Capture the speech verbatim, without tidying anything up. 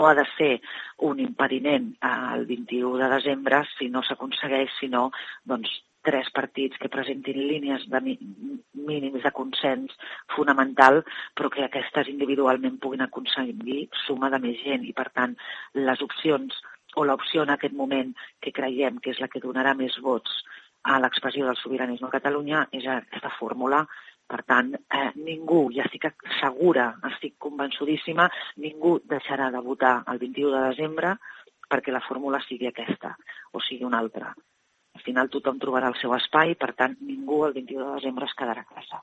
ha de ser un impediment el vint-i-u de desembre si no s'aconsegueix, sinó doncs, tres partits que presentin línies de mínims de consens fonamental, però que aquestes individualment puguin aconseguir suma de més gent. I, per tant, les opcions o l'opció en aquest moment que creiem que és la que donarà més vots a l'expressió del sobiranisme a Catalunya és aquesta fórmula. Per tant, eh, ningú, ja estic segura, estic convençudíssima, ningú deixarà de votar el vint-i-u de desembre perquè la fórmula sigui aquesta o sigui una altra. Al final tothom trobarà el seu espai, per tant, ningú el vint-i-u de desembre es quedarà a casa.